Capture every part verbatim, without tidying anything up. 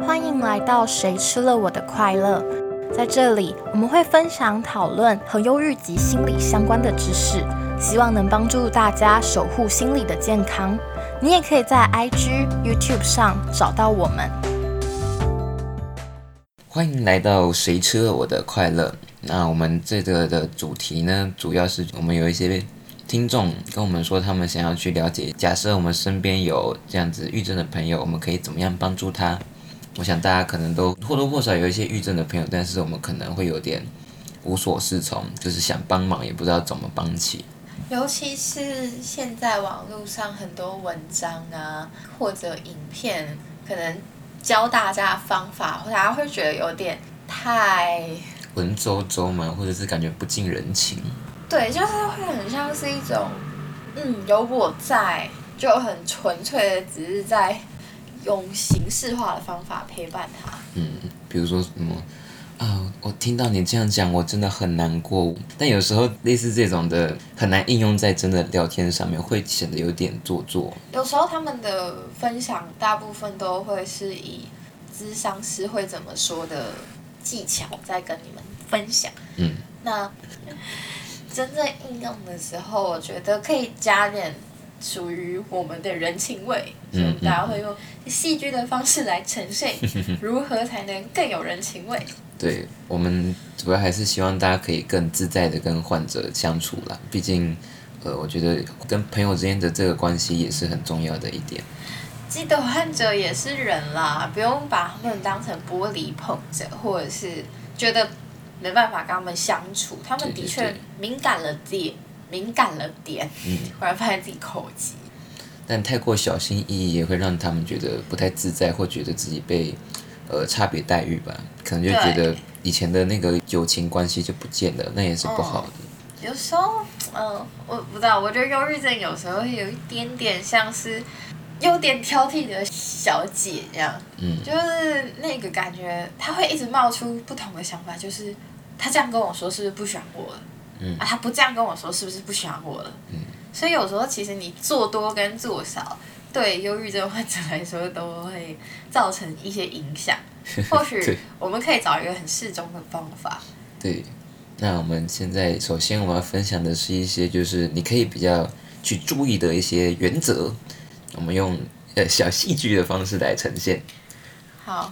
欢迎来到谁吃了我的快乐。在这里，我们会分享讨论和忧郁及心理相关的知识，希望能帮助大家守护心理的健康。你也可以在 I G、YouTube 上找到我们。 欢迎来到谁吃了我的快乐。那我们这个的主题呢，主要是我们有一些听众跟我们说，他们想要去了解，假设我们身边有这样子郁症的朋友，我们可以怎么样帮助他。我想大家可能都或多或少有一些郁症的朋友，但是我们可能会有点无所适从，就是想帮忙也不知道怎么帮起。 尤其是现在网络上很多文章啊，或者影片，可能教大家的方法，大家会觉得有点太文绉绉嘛，或者是感觉不近人情。 对，就是会很像是一种，嗯，有我在，就很纯粹的，只是在用形式化的方法陪伴他。 嗯，比如说什么啊，我听到你这样讲，我真的很难过。但有时候类似这种的，很难应用在真的聊天上面，会显得有点做作。 有时候他们的分享，大部分都会是以諮商師會怎麼說的技巧在跟你們分享。 嗯， 那真正應用的時候，我覺得可以加點屬於我們的人情味，所以大家會用戲劇的方式來呈現，如何才能更有人情味。 对，我们主要还是希望大家可以更自在的跟患者相处啦，毕竟呃，我觉得跟朋友之间的这个关系也是很重要的一点。 记得患者也是人啦，不用把他们当成玻璃碰着，或者是觉得没办法跟他们相处。他们的确敏感了点，敏感了点，嗯，忽然发现自己口急。 但太过小心翼翼也会让他们觉得不太自在，或觉得自己被呃差别待遇吧，可能就觉得以前的那个友情关系就不见了，那也是不好的。 嗯、有时候，嗯、呃，我不知道，我觉得忧郁症有时候会有一点点像是有点挑剔的小姐这样，嗯，就是那个感觉，她会一直冒出不同的想法，就是她这样跟我说是不是不喜欢我了？嗯，啊，她不这样跟我说是不是不喜欢我了？嗯，所以有时候其实你做多跟做少，对忧郁症患者来说都会造成一些影响。或许我们可以找一个很适中的方法。 对，那我们现在首先我们要分享的是一些就是你可以比较去注意的一些原则，我们用呃小戏剧的方式来呈现。 好。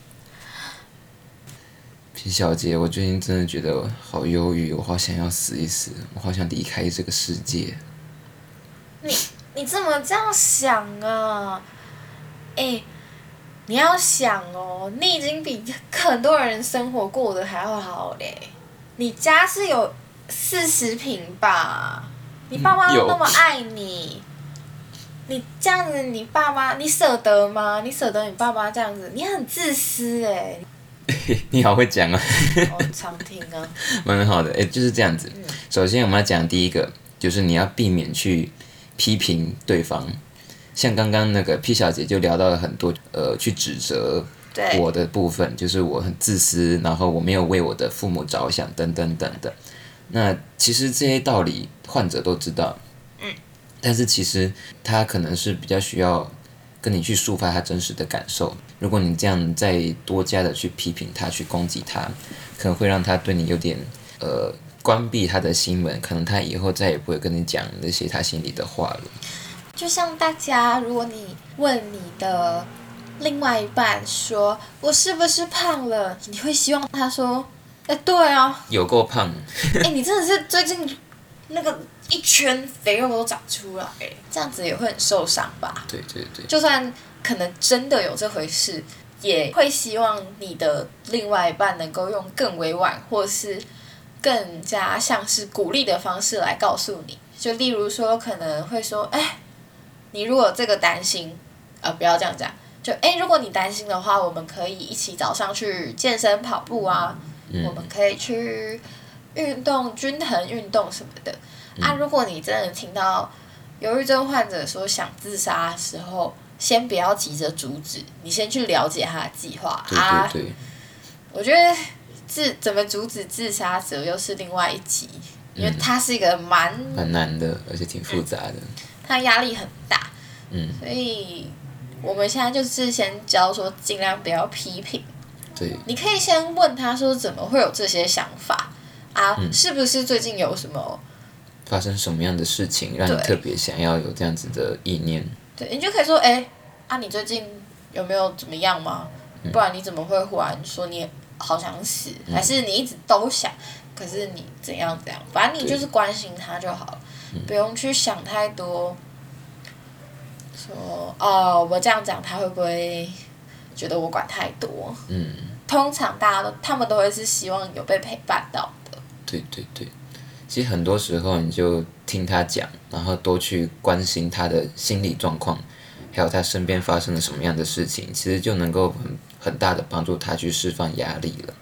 皮小姐，我最近真的觉得好忧郁，我好想要死一死，我好想离开这个世界。 你你怎么这样想啊？哎，你要想哦，你已经比很多人生活过得还要好嘞。你家是有四十坪吧？你爸妈都那么爱你，你这样子，你爸妈你舍得吗？你舍得你爸妈这样子？你很自私哎。 你好会讲啊！ 我常听啊。 蛮好的，哎，就是这样子。嗯、首先我们要讲第一个，就是你要避免去批评对方。像刚刚那个 P 小姐就聊到了很多，呃，去指责我的部分，就是我很自私，然后我没有为我的父母着想，等等等等。那其实这些道理患者都知道，嗯，但是其实他可能是比较需要跟你去抒发他真实的感受。如果你这样再多加的去批评他，去攻击他，可能会让他对你有点呃关闭他的心门，可能他以后再也不会跟你讲那些他心里的话了。 就像大家，如果你问你的另外一半说我是不是胖了，你会希望他说哎、欸，对啊， 有够胖。 哎、欸，你真的是最近那个一圈肥肉都长出来，这样子也会很受伤吧？ 对对对。 就算可能真的有这回事，也会希望你的另外一半能够用更委婉或是更加像是鼓励的方式来告诉你。就例如说，可能会说，哎、欸，你如果这个担心，呃，不要这样讲，就哎、欸，如果你担心的话，我们可以一起早上去健身跑步啊，嗯、我们可以去运动均衡运动什么的。嗯、啊，如果你真的听到忧郁症患者说想自杀的时候，先不要急着阻止，你先去了解他的计划。 对对对。 啊，我觉得自怎么阻止自杀者又是另外一集，因为它是一个蛮蛮难的，而且挺复杂的。 他压力很大， 嗯， 所以我们现在就是先教说尽量不要批评。 对。 你可以先问他说怎么会有这些想法啊？嗯、是不是最近有什么发生什么样的事情让你特别想要有这样子的意念？ 对，你就可以说，哎、欸，啊，你最近有没有怎么样吗？嗯、不然你怎么会忽然说你好想死？嗯、还是你一直都想，可是你怎样怎样？反正你就是关心他就好了，不用去想太多。说哦，我这样讲他会不会觉得我管太多？嗯，通常大家都他们都会是希望有被陪伴到的。 对对对，其实很多时候你就听他讲，然后多去关心他的心理状况，还有他身边发生了什么样的事情，其实就能够很很大的帮助他去释放压力了。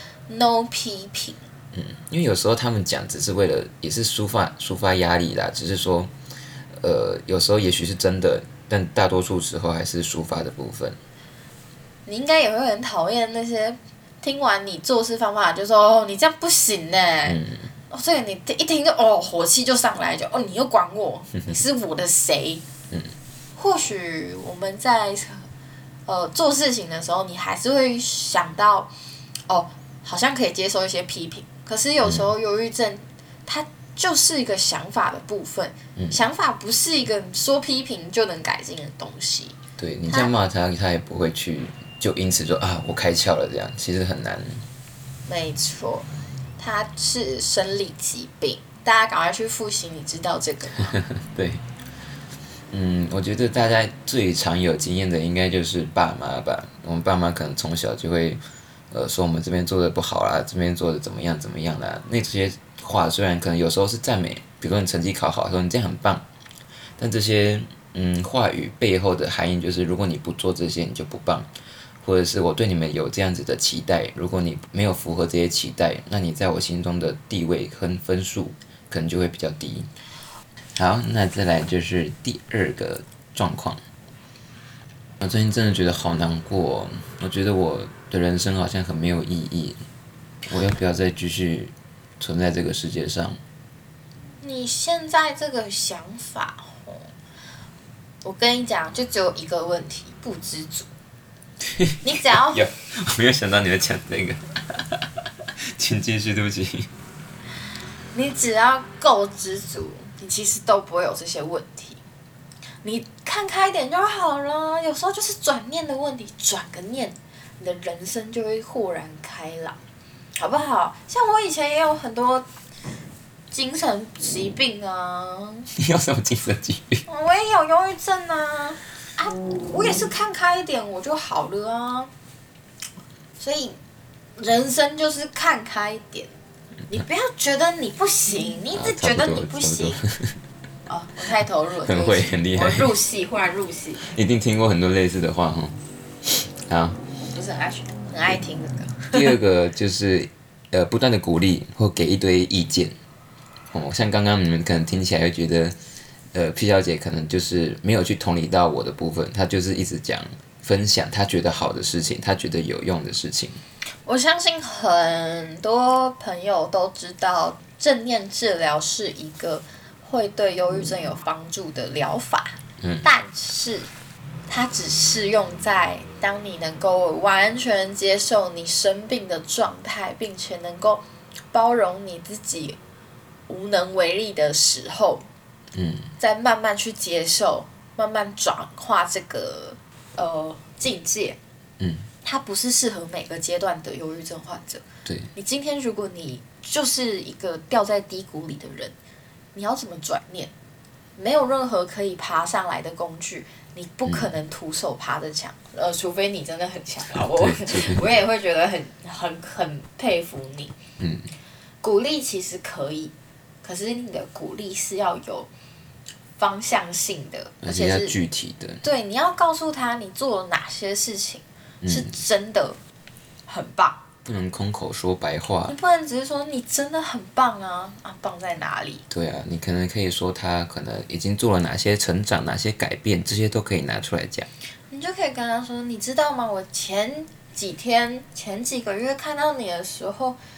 No 批评。 嗯，因为有时候他们讲只是为了也是抒发抒发压力啦，只是说。呃，有时候也许是真的，但大多数时候还是抒发的部分。 你应该也会很讨厌那些听完你做事方法就说哦，你这样不行呢。嗯。哦，这个你一听就哦，火气就上来，就哦，你又管我，你是我的谁？嗯。或许我们在呃做事情的时候，你还是会想到哦，好像可以接受一些批评，可是有时候忧郁症它。就是一个想法的部分，嗯、想法不是一个说批评就能改进的东西。 对，你这样骂他，他也不会去就因此说啊我开窍了这样，其实很难。 没错，它是生理疾病，大家赶快去复习，你知道这个吗？ 对，嗯，我觉得大家最常有经验的应该就是爸妈吧。我们爸妈可能从小就会呃说我们这边做的不好啦，这边做的怎么样怎么样啦，那这些。话虽然可能有时候是赞美，比如说你成绩考好，说你这样很棒，但这些嗯话语背后的含义就是，如果你不做这些，你就不棒，或者是我对你们有这样子的期待，如果你没有符合这些期待，那你在我心中的地位跟分数可能就会比较低。好，那再来就是第二个状况，我最近真的觉得好难过哦，我觉得我的人生好像很没有意义，我要不要再继续？存在这个世界上， 你现在这个想法，我跟你讲，就只有一个问题，不知足。你只要有，我没有想到你会讲这个，请继续，对不起。 你只要够知足，你其实都不会有这些问题。你看开一点就好了，有时候就是转念的问题，转个念，你的人生就会豁然开朗。好不好？像我以前也有很多精神疾病啊。 你有什么精神疾病？ 我也有忧郁症啊！啊，我也是看开一点我就好了啊。所以，人生就是看开一点，你不要觉得你不行，你一直觉得你不行。哦，我太投入了。 很会，很厉害。 我入戏，忽然入戏。 一定听过很多类似的话哈。好。 不是很爱很爱听这个。 第二个就是呃不断的鼓励或给一堆意见，哦，像刚刚你们可能听起来会觉得，呃 P 小姐可能就是没有去同理到我的部分，她就是一直讲分享她觉得好的事情，她觉得有用的事情。 我相信很多朋友都知道，正念治疗是一个会对忧郁症有帮助的疗法，嗯，但是。它只适用在当你能够完全接受你生病的状态，并且能够包容你自己无能为力的时候，嗯，再慢慢去接受，慢慢转化这个呃境界，嗯，它不是适合每个阶段的忧郁症患者。 对， 你今天如果你就是一个掉在低谷里的人，你要怎么转念？没有任何可以爬上来的工具。你不可能徒手爬着墙，嗯、呃，除非你真的很强啊！我我也会觉得很很很佩服你。嗯，鼓励其实可以，可是你的鼓励是要有方向性的， 而且是具体的。 对，你要告诉他你做了哪些事情是真的很棒。 不能空口说白话， 你不能只是说你真的很棒啊啊，棒在哪里？ 对啊，你可能可以说他可能已经做了哪些成长、哪些改变，这些都可以拿出来讲。 你就可以跟他说，你知道吗？我前几天、前几个月看到你的时候，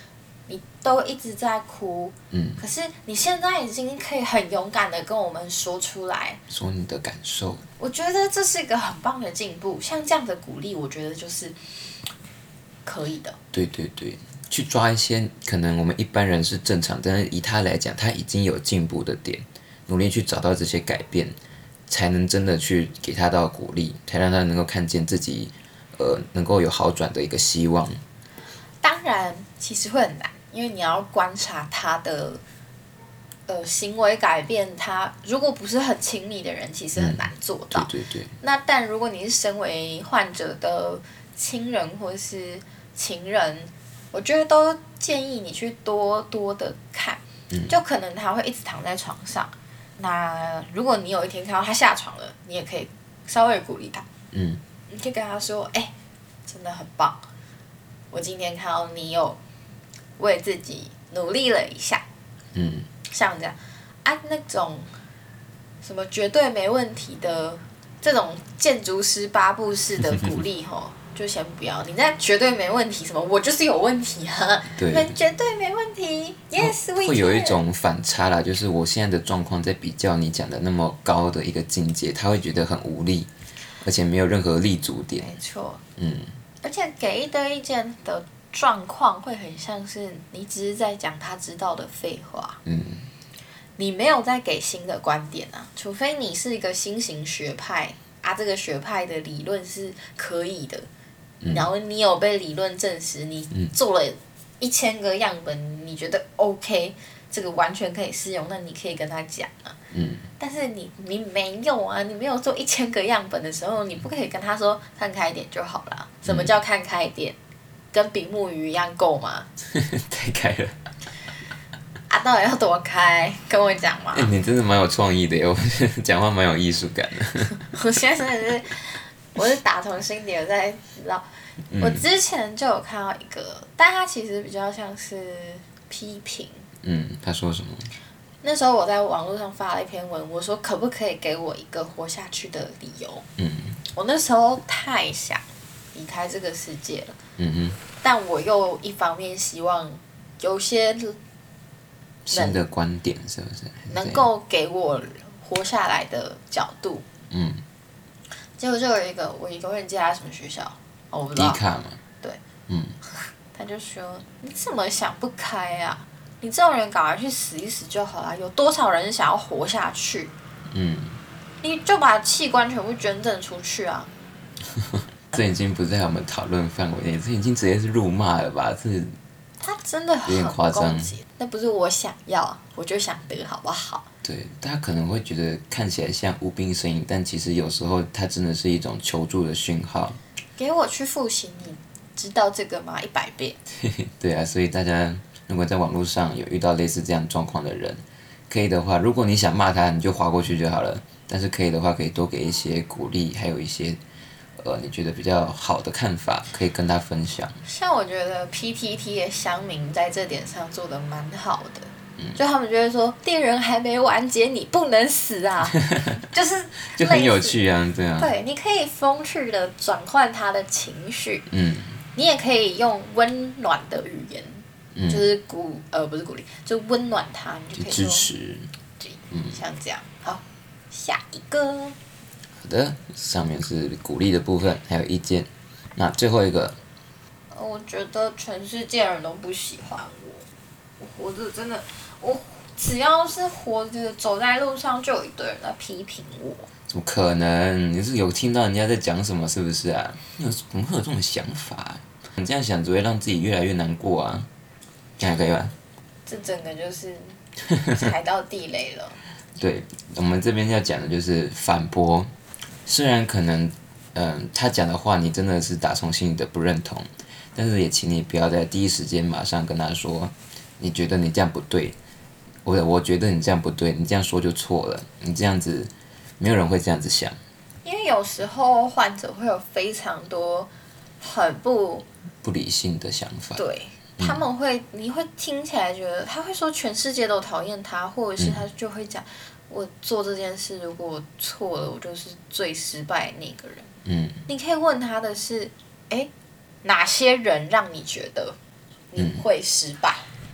你都一直在哭， 嗯， 可是你现在已经可以很勇敢的跟我们说出来， 说你的感受。 我觉得这是一个很棒的进步，像这样的鼓励，我觉得就是可以的。 对对对，去抓一些可能我们一般人是正常，但是以他来讲，他已经有进步的点，努力去找到这些改变，才能真的去给他到鼓励，才让他能够看见自己，呃，能够有好转的一个希望。 当然，其实会很难，因为你要观察他的呃行为改变，他如果不是很亲密的人，其实很难做到。 嗯、对对对。 那但如果你是身为患者的亲人或是情人，我觉得都建议你去多多的看， 嗯、 就可能他会一直躺在床上。那如果你有一天看到他下床了，你也可以稍微鼓励他。 嗯。 你可以跟他说：“哎、欸，真的很棒。我今天看到你有为自己努力了一下， 嗯， 像这样啊，那种什么绝对没问题的这种建筑师八步式的鼓励吼，就先不要。你在绝对没问题什么，我就是有问题啊， 对， 们绝对没问题 ，yes we can。 会有一种反差啦，就是我现在的状况在比较你讲的那么高的一个境界，他会觉得很无力，而且没有任何立足点。 没错， 嗯。 而且给一堆意见的状况会很像是你只是在讲他知道的废话， 嗯， 你没有在给新的观点啊，除非你是一个新型学派啊，这个学派的理论是可以的， 嗯、 然后你有被理论证实，你做了一千个样本，你觉得 OK， 这个完全可以适用，那你可以跟他讲啊。 嗯， 但是你你没有啊，你没有做一千个样本的时候，你不可以跟他说看开一点就好了。什么叫看开一点？跟比目鱼一样够吗？ 太开了。 啊，到底要多开？跟我讲嘛。 欸、你真的蛮有创意的耶，我讲话蛮有艺术感的。 我现在真的是，我是打从心底的在知道。嗯、我之前就有看到一个，但他其实比较像是批评。 嗯，他说什么？ 那时候我在网络上发了一篇文，我说可不可以给我一个活下去的理由？ 嗯， 我那时候太想离开这个世界了。 嗯哼。 但我又一方面希望有些新的观点是不是能够给我活下来的角度？ 嗯。 结果就有一个，我一个人接他什么学校？哦，我不知道。 迪卡嘛。 对。 嗯。 他就说：“你怎么想不开啊？你这种人赶快去死一死就好了。有多少人想要活下去？ 嗯。 你就把器官全部捐赠出去啊！” 这已经不在我们讨论范围内，这已经直接是辱骂了吧？这他真的很有点夸张。 那不是我想要，我就想得，好不好？ 对，大家可能会觉得看起来像无病呻吟，但其实有时候它真的是一种求助的讯号。 给我去复习，你知道这个吗？一百遍。 对啊，所以大家如果在网络上有遇到类似这样状况的人，可以的话，如果你想骂他，你就划过去就好了。但是可以的话，可以多给一些鼓励，还有一些呃你觉得比较好的看法，可以跟他分享。 像我觉得 P T T 的乡民在这点上做的蛮好的。就他们就会说，猎人还没完结，你不能死啊，就是就很有趣啊，对啊。 对，你可以风趣的转换他的情绪， 嗯， 你也可以用温暖的语言， 嗯、 就是鼓呃不是鼓励，就温暖他，你就可以说支持， 对，嗯，像这样。好，下一个。 好的，上面是鼓励的部分，还有意见。那最后一个， 我觉得全世界人都不喜欢我，我活着真的。我只要是活着走在路上，就有一堆人在批评我。 怎么可能？你是有听到人家在讲什么，是不是啊？你有怎么会有这种想法？你这样想只会让自己越来越难过啊！这样可以吧？ 这整个就是踩到地雷了。 对，我们这边要讲的就是反驳。虽然可能，嗯、呃，他讲的话你真的是打从心里的不认同，但是也请你不要在第一时间马上跟他说，你觉得你这样不对。我我觉得你这样不对，你这样说就错了，你这样子，没有人会这样子想。 因为有时候患者会有非常多很不不理性的想法。 对，他们会，你会听起来觉得他会说全世界都讨厌他，或者是他就会讲，我做这件事如果我错了，我就是最失败的那个人。 嗯。 你可以问他的是，哎，哪些人让你觉得你会失败？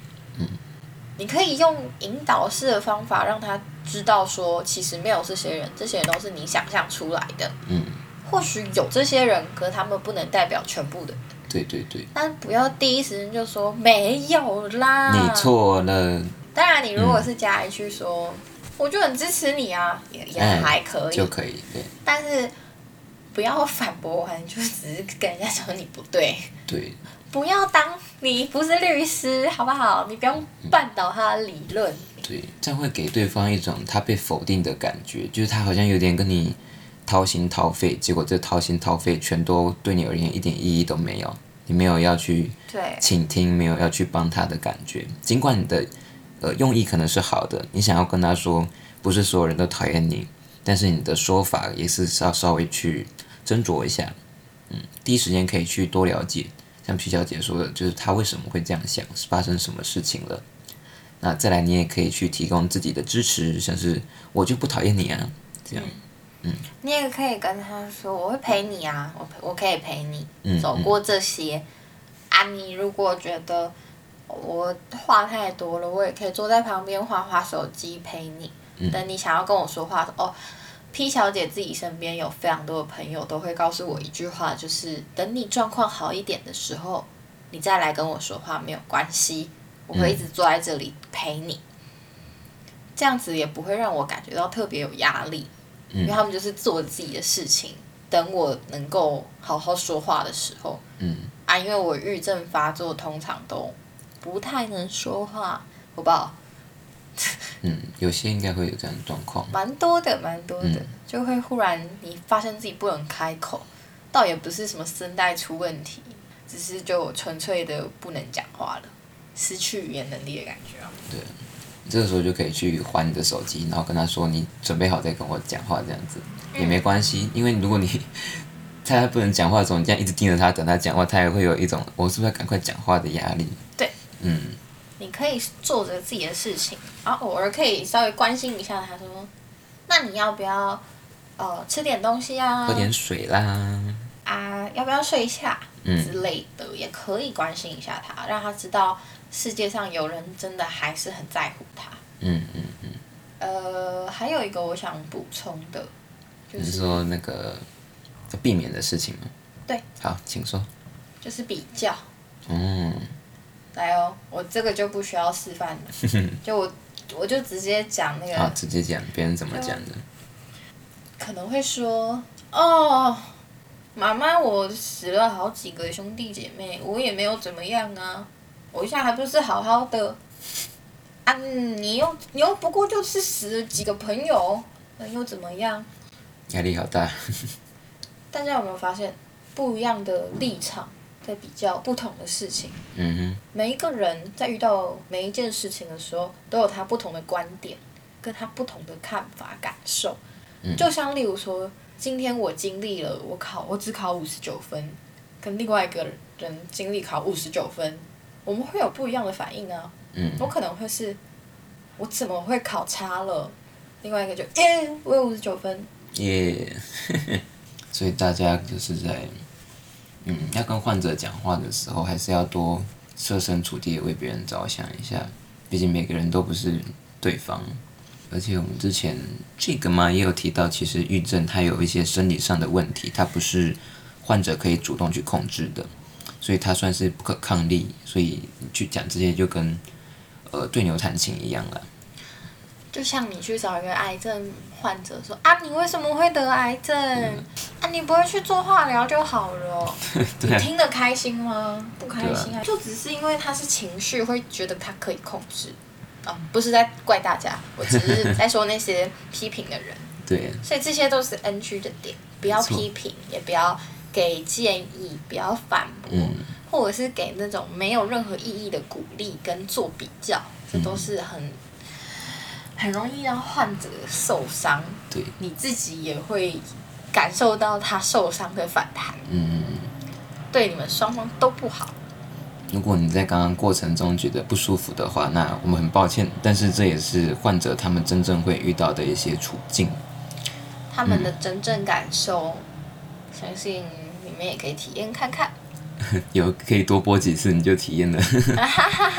你可以用引导式的方法让他知道说，其实没有这些人，这些人都是你想象出来的。 嗯， 或许有这些人，可是他们不能代表全部的人。 对对对。 但不要第一时间就说没有啦， 你错了。 当然，你如果是加一句说，嗯、我就很支持你啊，也也还可以， 就可以对。 但是不要反驳完，就只是跟人家说你不对。 对。 不要当你不是律师，好不好？你不用绊倒他的理论。 对，这样会给对方一种他被否定的感觉，就是他好像有点跟你掏心掏肺，结果这掏心掏肺全都对你而言一点意义都没有，你没有要去倾听，没有要去帮他的感觉。尽管你的呃用意可能是好的，你想要跟他说，不是所有人都讨厌你，但是你的说法也是要稍微去斟酌一下。嗯，第一时间可以去多了解。像皮小姐说的，就是她为什么会这样想，是发生什么事情了。那再来，你也可以去提供自己的支持，像是我就不讨厌你啊，这样。嗯。 你也可以跟他说，我会陪你啊，我我可以陪你、 嗯、 走过这些。嗯、啊，你如果觉得我话太多了，我也可以坐在旁边滑滑手机陪你。嗯、等你想要跟我说话哦。P 小姐自己身边有非常多的朋友都会告诉我一句话，就是等你状况好一点的时候，你再来跟我说话没有关系，我会一直坐在这里陪你。嗯、这样子也不会让我感觉到特别有压力，嗯、因为他们就是做自己的事情，等我能够好好说话的时候，嗯、啊，因为我郁症发作通常都不太能说话，好不好？ 嗯，有些应该会有这样的状况， 蛮多的，蛮多的， 嗯、 就会忽然你发现自己不能开口，倒也不是什么声带出问题，只是就纯粹的不能讲话了，失去语言能力的感觉啊。 对，这个时候就可以去还你的手机，然后跟他说你准备好再跟我讲话，这样子、嗯、也没关系，因为如果你他不能讲话的时候，你这样一直盯着他等他讲话，他也会有一种我是不是要赶快讲话的压力。 对， 嗯。 你可以做着自己的事情，然后偶尔可以稍微关心一下他说，那你要不要呃吃点东西啊？ 喝点水啦。 啊，要不要睡一下？ 嗯、 之类的，也可以关心一下他，让他知道世界上有人真的还是很在乎他。 嗯嗯嗯。 呃，还有一个我想补充的，就是你说那个避免的事情吗？ 对。 好，请说。 就是比较。 嗯。 来哦，我这个就不需要示范了，就我我就直接讲那个。 好，直接讲别人怎么讲的。 可能会说哦，妈妈，我死了好几个兄弟姐妹，我也没有怎么样啊，我现在还不是好好的。啊，你又你又不过就是死了几个朋友，那又怎么样？ 压力好大。 大家有没有发现不一样的立场？在比较不同的事情， 嗯哼， 每一个人在遇到每一件事情的时候，都有他不同的观点，跟他不同的看法、感受。嗯、就像例如说，今天我经历了我考，我只考五十九分，跟另外一个人经历考五十九分，我们会有不一样的反应啊。 嗯， 我可能会是，我怎么会考差了？另外一个就耶，我有五十九分。 耶，所以大家就是在。嗯，要跟患者讲话的时候，还是要多设身处地的为别人着想一下，毕竟每个人都不是对方。而且我们之前这个嘛也有提到，其实郁症它有一些生理上的问题，它不是患者可以主动去控制的，所以它算是不可抗力。所以去讲这些就跟呃对牛弹琴一样了。 就像你去找一个癌症患者说啊，你为什么会得癌症？嗯、啊，你不会去做化疗就好了。啊、你听得开心吗？不开心啊，就只是因为他是情绪，会觉得他可以控制。哦，不是在怪大家，我只是在说那些批评的人。 对。 所以这些都是 N G 的点，不要批评，也不要给建议，不要反驳，嗯、或者是给那种没有任何意义的鼓励跟做比较，这都是很。嗯很容易让患者受伤， 对， 你自己也会感受到他受伤的反弹， 嗯， 对你们双方都不好。 如果你在刚刚过程中觉得不舒服的话，那我们很抱歉，但是这也是患者他们真正会遇到的一些处境， 他们的真正感受，嗯、相信你们也可以体验看看。 有可以多播几次你就体验了。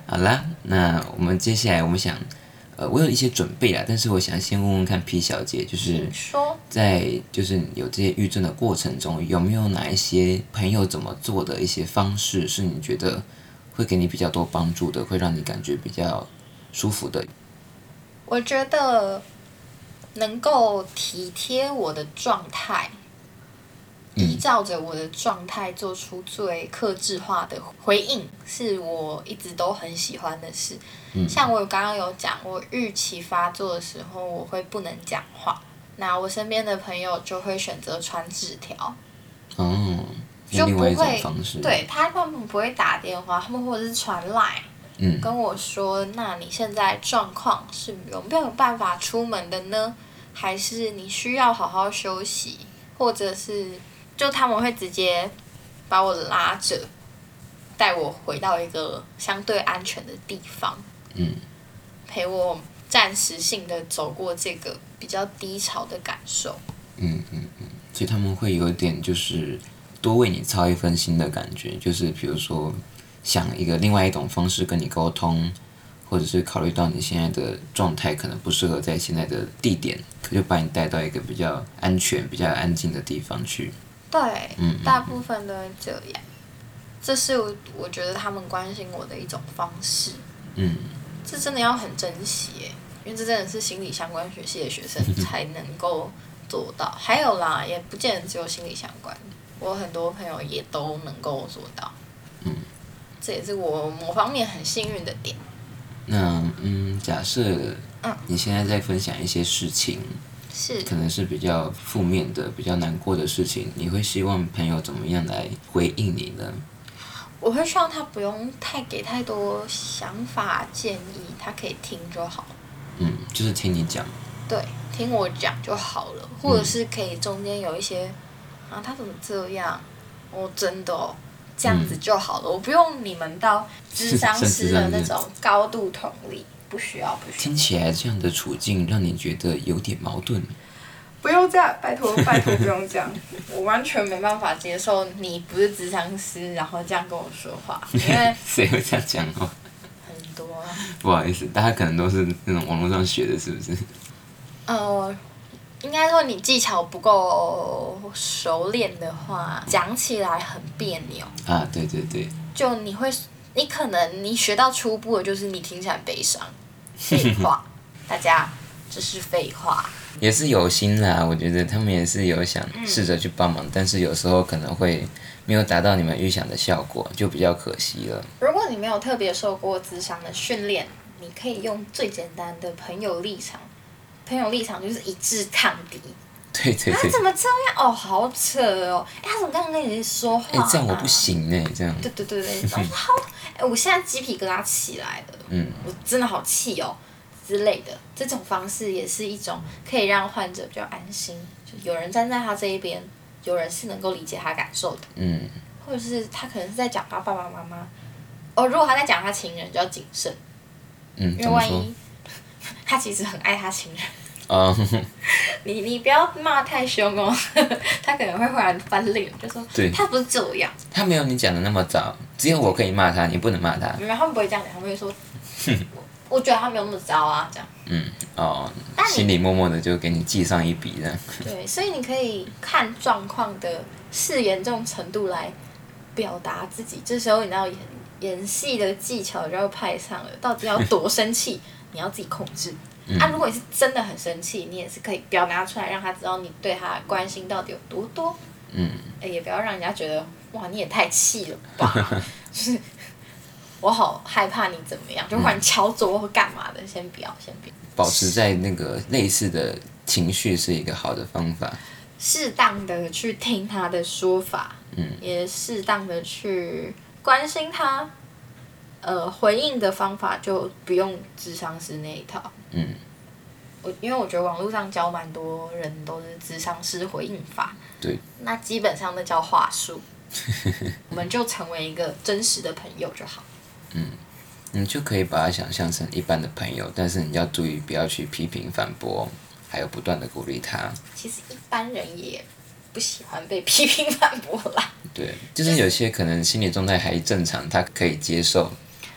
好啦，那我们接下来我们想，呃，我有一些准备啦，但是我想先问问看 P 小姐，就是在就是有这些郁症的过程中，有没有哪一些朋友怎么做的一些方式，是你觉得会给你比较多帮助的，会让你感觉比较舒服的？ 我觉得能够体贴我的状态，依照着我的状态做出最客制化的回应，是我一直都很喜欢的事。嗯、像我刚刚有讲，我预期发作的时候，我会不能讲话，那我身边的朋友就会选择传纸条。 哦， 就不会， 对， 他们不会打电话，他们或者是传 line。嗯、跟我说，那你现在状况是有没有办法出门的呢？还是你需要好好休息，或者是就他们会直接把我拉着，带我回到一个相对安全的地方，嗯，陪我暂时性的走过这个比较低潮的感受。 嗯嗯嗯，所以他们会有点就是多为你操一份心的感觉，就是比如说。想一个另外一种方式跟你沟通，或者是考虑到你现在的状态可能不适合在现在的地点，就把你带到一个比较安全、比较安静的地方去。 对，嗯、大部分都会这样。这是我我觉得他们关心我的一种方式。嗯，这真的要很珍惜耶，因为这真的是心理相关学系的学生才能够做到。还有啦，也不见得只有心理相关，我很多朋友也都能够做到。嗯。这也是我某方面很幸运的点。 那嗯，假设你现在在分享一些事情， 是可能是比较负面的、比较难过的事情，你会希望朋友怎么样来回应你呢？ 我会希望他不用太给太多想法建议，他可以听就好。 嗯，就是听你讲。 对，听我讲就好了，或者是可以中间有一些、嗯、啊，他怎么这样？哦，真的哦。这样子就好了，嗯、我不用你们到諮商師的那种高度同理，不需要，不需要。 听起来这样的处境让你觉得有点矛盾。 不用这样，拜托拜托，不用这样，我完全没办法接受你不是諮商師，然後這樣跟我說話，因為誰會這樣講話？ 很多啊。 不好意思，大家可能都是那種網絡上學的，是不是？ 呃。應該說你技巧不夠熟練的話，講起來很別扭。 啊，對對對。 就你會，你可能你學到初步的就是你聽起來很悲傷，廢話，大家這是廢話。 也是有心啦，我覺得他們也是有想試着去幫忙，嗯、但是有時候可能會沒有達到你們預想的效果，就比較可惜了。 如果你沒有特別受過諮商的訓練，你可以用最簡單的朋友立場。朋友立場就是一致抗敵。 對對對。 他怎麼這樣？哦，好扯哦！哎，他怎麼剛剛跟你說話、啊？ 哎，這樣我不行呢，這樣。 對對對對，好，哎，我現在雞皮疙瘩起來了。嗯。我真的好氣哦，之類的，這種方式也是一種可以讓患者比較安心，就有人站在他這一邊，有人是能夠理解他感受的。嗯。或者是他可能是在講他爸爸媽媽，哦，如果他在講他情人，就要謹慎。 嗯。 因為萬一。他其實很愛他情人。 哦、uh, 你你不要罵太兇哦，他可能會忽然翻臉，就說對他不是這樣。 他沒有你講的那麼糟，只有我可以罵他，你不能罵他。 沒有，他們不會這樣講，他們會說，我我覺得他沒有那麼糟啊，這樣。 嗯，哦，心裡默默的就給你記上一筆這樣。 對，所以你可以看狀況的視嚴重程度來表達自己，這時候你知道演演戲的技巧就要派上了，到底要多生氣。你要自己控制、嗯、啊！如果你是真的很生氣，你也是可以表達出來，讓他知道你對他的關心到底有多多。嗯，欸、也不要讓人家覺得哇，你也太氣了吧！就是我好害怕你怎麼樣，就忽然敲桌或幹嘛的，嗯、先不要，先不要。 保持在那個類似的情緒是一個好的方法。 適當的去聽他的說法，嗯，也適當的去關心他。呃，回應的方法就不用諮商師那一套。嗯，我因為我覺得網絡上教蠻多人都是諮商師回應法。 對。 那基本上那叫話術。我們就成為一個真實的朋友就好。 嗯，你就可以把它想象成一般的朋友，但是你要注意不要去批評反駁，還有不斷的鼓勵他。 其實一般人也不喜歡被批評反駁啦。 對，就是有些可能心理狀態還正常，他可以接受。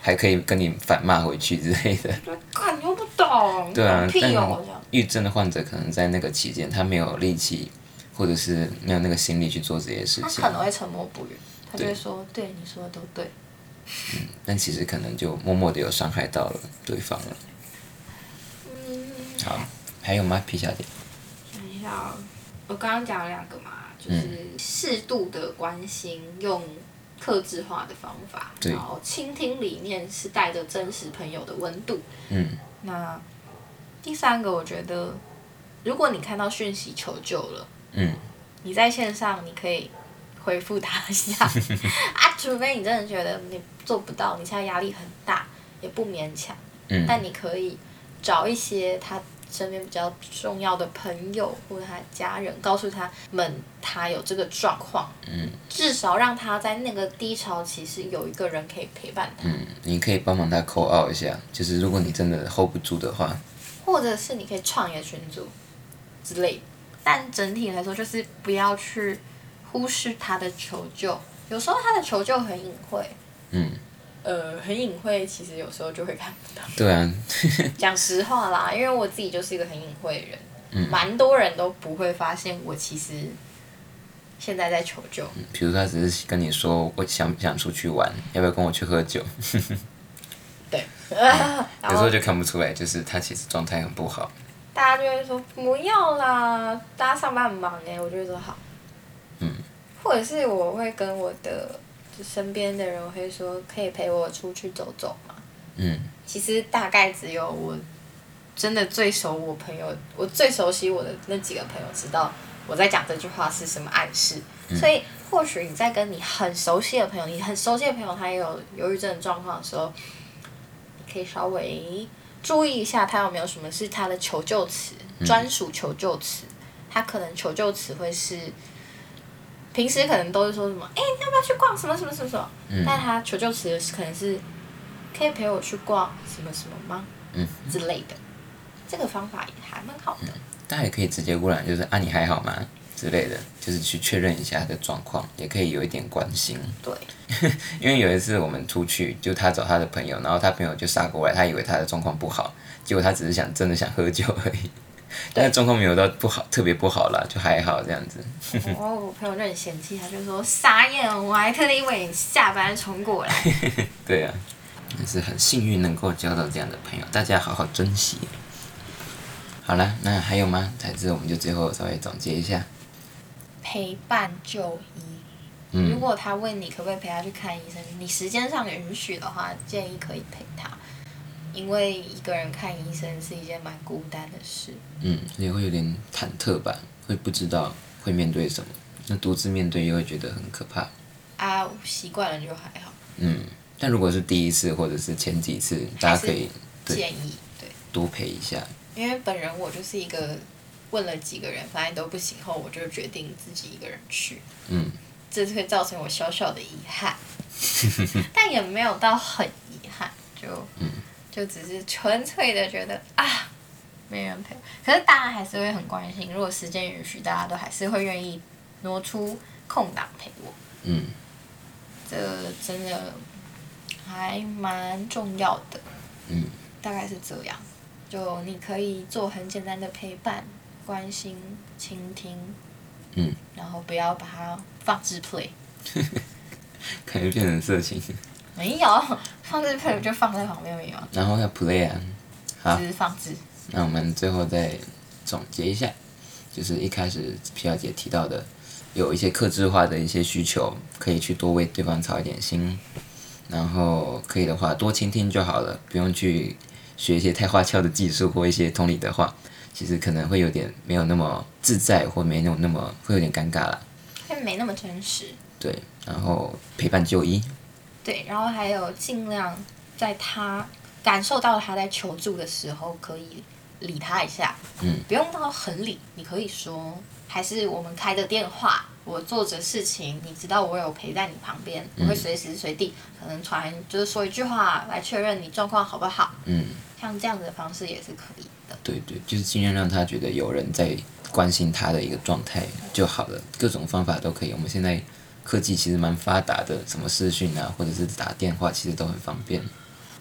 还可以跟你反骂回去之类的。 看你又不懂， 对啊， 屁但哦， 抑郁症的患者可能在那个期间，他没有力气，或者是没有那个心力去做这些事情。 他可能会沉默不语，他就会说：“对，你说的都对。” 嗯，但其实可能就默默的有伤害到了对方了。 嗯， 好，还有吗，P 小姐？ 想一下哦，我刚刚讲了两个嘛，就是适度的关心，用客制化的方法，然后倾听里面是带着真实朋友的温度。 嗯。 那第三个，我觉得，如果你看到讯息求救了， 嗯， 你在线上你可以回复他一下啊，除非你真的觉得你做不到，你现在压力很大，也不勉强。 嗯。 但你可以找一些他身边比较重要的朋友或者他的家人，告诉他们他有这个状况， 嗯， 至少让他在那个低潮期是有一个人可以陪伴他。 嗯，你可以帮忙他 call out 一下，就是如果你真的 hold 不住的话， 或者是你可以创一个群组之类的。但整体来说，就是不要去忽视他的求救，有时候他的求救很隐晦。 嗯。 呃，很隐晦，其实有时候就会看不到。 对啊。 讲实话啦，因为我自己就是一个很隐晦的人， 嗯， 蛮多人都不会发现我其实现在在求救。 嗯，比如他只是跟你说我想不想出去玩，要不要跟我去喝酒？ 对。 嗯，有时候就看不出来，就是他其实状态很不好。 大家就会说不要啦，大家上班很忙哎，我就会说好。 嗯。或者是我会跟我的身边的人会说，可以陪我出去走走吗？ 嗯。 其实大概只有我真的最熟我朋友，我最熟悉我的那几个朋友知道我在讲这句话是什么暗示。嗯。所以或许你在跟你很熟悉的朋友，你很熟悉的朋友他也有忧郁症的状况的时候，你可以稍微注意一下他有没有什么是他的求救词，专属求救词。他可能求救词会是，平时可能都是说什么，哎、欸，你要不要去逛什么什么什么什么？嗯、但他求救词可能是，可以陪我去逛什么什么吗？嗯，之类的。这个方法也还蛮好的。嗯， 大家也可以直接过来，就是啊，你还好吗？之类的，就是去确认一下他的状况，也可以有一点关心。 对。 因为有一次我们出去，就他找他的朋友，然后他朋友就杀过来，他以为他的状况不好，结果他只是想真的想喝酒而已。但是状况没有到不好，特别不好啦，就还好这样子。 哦，我朋友就很嫌弃，他就说傻眼，我还特地为你下班冲过来。 对啊，也是很幸运能够交到这样的朋友，大家好好珍惜。好啦，那还有吗？才知我们就最后稍微总结一下。 陪伴就医。嗯。如果他问你可不可以陪他去看医生，你时间上允许的话，建议可以陪他。因为一个人看医生是一件蛮孤单的事。 嗯，也会有点忐忑吧，会不知道会面对什么，那独自面对又会觉得很可怕。 啊，习惯了就还好。 嗯，但如果是第一次或者是前几次，大家可以建议对多陪一下。 因为本人我就是一个问了几个人发现都不行后，我就决定自己一个人去。嗯，这会造成我小小的遗憾，但也没有到很遗憾，就嗯。就只是纯粹的觉得啊，没人陪我。可是大家还是会很关心，如果时间允许，大家都还是会愿意挪出空档陪我。嗯，这真的还蛮重要的。嗯，大概是这样。就你可以做很简单的陪伴、关心、倾听。嗯。然后不要把它放置 play。 感觉变成色情。 没有，放置 play 就放在旁边而已嘛。 然后要 play 啊，好。 只是放置。 那我们最后再总结一下，就是一开始皮小姐提到的，有一些客制化的一些需求，可以去多为对方操一点心，然后可以的话多倾听就好了，不用去学一些太花俏的技术或一些同理的话，其实可能会有点没有那么自在，或没有那么会有点尴尬啦。 会没那么真实。对， 然后陪伴就医。 对，然后还有尽量在他感受到他在求助的时候，可以理他一下。嗯，不用到很理，你可以说，还是我们开的电话，我做着事情，你知道我有陪在你旁边，我会随时随地可能传，就是说一句话来确认你状况好不好。嗯，像这样子的方式也是可以的。 对对，就是尽量让他觉得有人在关心他的一个状态就好了，各种方法都可以。我们现在科技其实蛮发达的，什么视讯啊，或者是打电话，其实都很方便。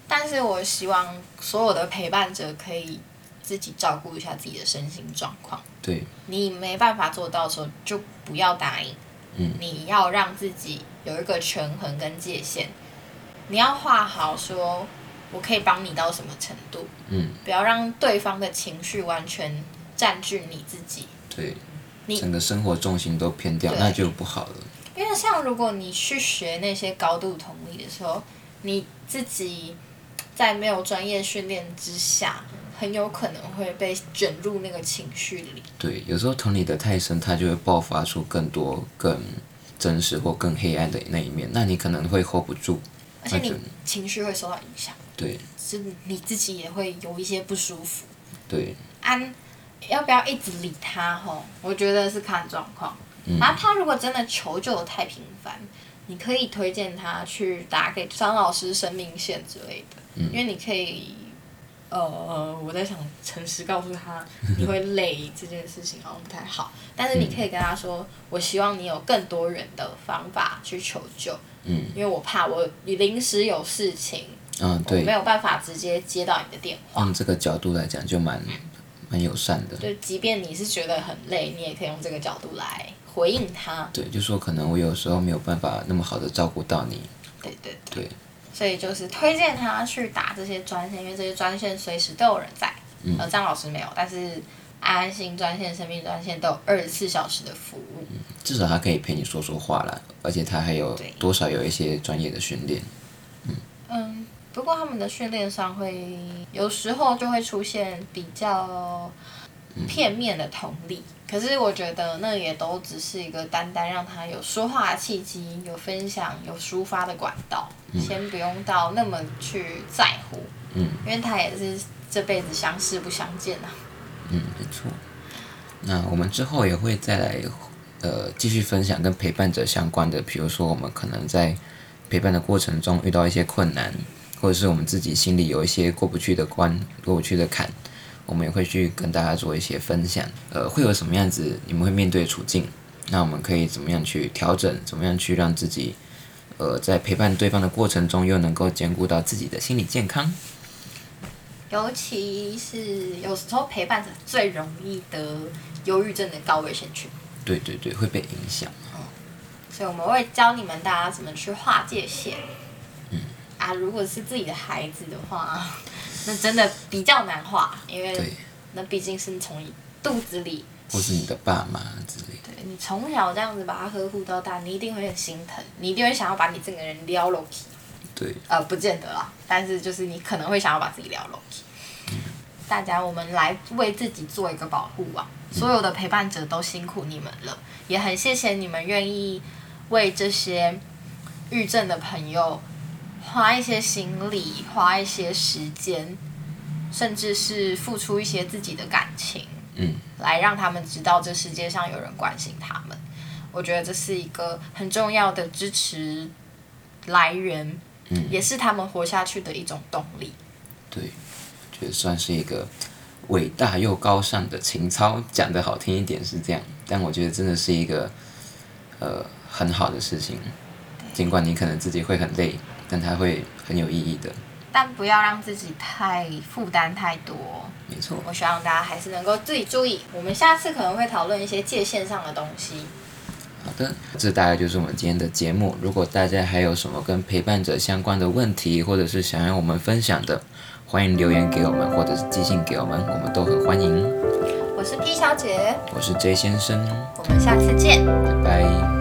但是我希望所有的陪伴者可以自己照顾一下自己的身心状况。 对， 你没办法做到的时候，就不要答应。 嗯， 你要让自己有一个权衡跟界限，你要画好说，我可以帮你到什么程度。 嗯， 不要让对方的情绪完全占据你自己。 对， 你整个生活重心都偏掉，那就不好了。 因为像如果你去学那些高度同理的时候，你自己在没有专业训练之下，很有可能会被卷入那个情绪里。 对，有时候同理的太深，它就会爆发出更多、更真实或更黑暗的那一面，那你可能会 hold 不住， 而且你情绪会受到影响。 对， 是你自己也会有一些不舒服。 对。 安，要不要一直理他？吼，我觉得是看状况。 嗯、 然后他如果真的求救的太频繁，你可以推荐他去打给张老师生命线之类的， 嗯、 因为你可以，呃，我在想诚实告诉他你会累这件事情好像不太好，但是你可以跟他说，嗯、我希望你有更多元的方法去求救， 嗯、 因为我怕我临时有事情， 嗯、对， 我没有办法直接接到你的电话。 用这个角度来讲就蛮蛮友善的。 对，即便你是觉得很累，你也可以用这个角度来回应他。 对，就说可能我有时候没有办法那么好的照顾到你。 对对对。 对。 所以就是推荐他去打这些专线，因为这些专线随时都有人在。 嗯。 呃，张老师没有，但是安心专线、生命专线都有二十四小时的服务。 嗯，至少他可以陪你说说话啦，而且他还有多少有一些专业的训练。嗯。 嗯，不过他们的训练上会有时候就会出现比较片面的同理，嗯、可是我觉得那也都只是一个单单让他有说话的契机、有分享、有抒发的管道，嗯、先不用到那么去在乎， 嗯， 因为他也是这辈子相识不相见啊。 嗯，没错。那我们之后也会再来呃继续分享跟陪伴者相关的，比如说我们可能在陪伴的过程中遇到一些困难，或者是我们自己心里有一些过不去的关、过不去的坎。我们也会去跟大家做一些分享，呃，会有什么样子你们会面对的处境，那我们可以怎么样去调整，怎么样去让自己，呃，在陪伴对方的过程中又能够兼顾到自己的心理健康。 尤其是有时候陪伴者最容易得忧郁症的高危险群。 对对对，会被影响。 嗯，所以我们会教你们大家怎么去划界限。 嗯。 啊，如果是自己的孩子的话。那真的比较难画，因为那毕竟是从你肚子里， 或是你的爸妈之类的。 对，你从小这样子把他呵护到大，你一定会很心疼，你一定会想要把你这个人撩落去。 对。 呃，不见得啦，但是就是你可能会想要把自己撩落去。嗯、大家，我们来为自己做一个保护网。所有的陪伴者都辛苦你们了，嗯、也很谢谢你们愿意为这些郁症的朋友。花一些心力，花一些时间，甚至是付出一些自己的感情， 嗯， 来让他们知道这世界上有人关心他们。我觉得这是一个很重要的支持来源， 嗯， 也是他们活下去的一种动力。 对，觉得算是一个伟大又高尚的情操，讲得好听一点是这样，但我觉得真的是一个呃很好的事情，尽管你可能自己会很累。但它会很有意义的， 但不要让自己太负担太多。 没错， 我希望大家还是能够自己注意。我们下次可能会讨论一些界限上的东西。 好的，这大概就是我们今天的节目。如果大家还有什么跟陪伴者相关的问题，或者是想要我们分享的，欢迎留言给我们，或者是寄信给我们，我们都很欢迎。 我是 P 小姐， 我是 J 先生， 我们下次见， 拜拜。